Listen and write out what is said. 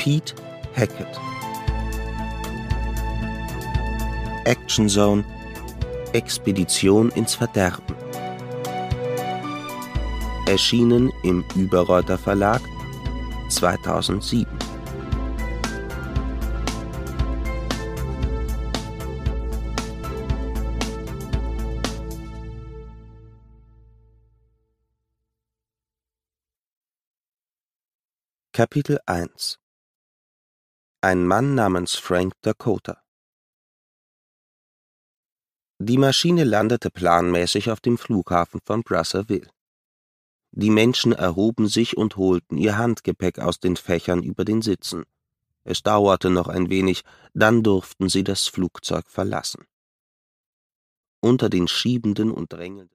Pete Hackett. Action Zone: Expedition ins Verderben. Erschienen im Überreuter Verlag 2007. Kapitel 1: Ein Mann namens Frank Dakota. Die Maschine landete planmäßig auf dem Flughafen von Brazzaville. Die Menschen erhoben sich und holten ihr Handgepäck aus den Fächern über den Sitzen. Es dauerte noch ein wenig, dann durften sie das Flugzeug verlassen. Unter den Schiebenden und Drängelnden